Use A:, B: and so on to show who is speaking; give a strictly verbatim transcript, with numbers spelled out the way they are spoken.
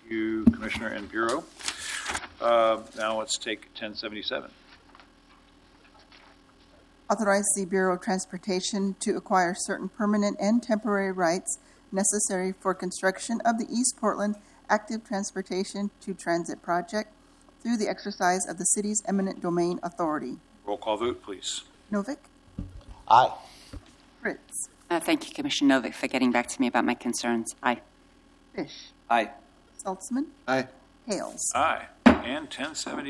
A: you, Commissioner and Bureau. Uh, now let's take ten seventy-seven.
B: Authorize the Bureau of Transportation to acquire certain permanent and temporary rights necessary for construction of the East Portland Active Transportation to Transit Project through the exercise of the city's eminent domain authority.
A: Roll call vote, please.
B: Novick?
C: Aye.
B: Fritz?
D: Uh, thank you, Commissioner Novick, for getting back to me about my concerns. Aye.
B: Fish?
C: Aye.
B: Saltzman?
C: Aye.
B: Hales?
A: Aye. And ten seventy.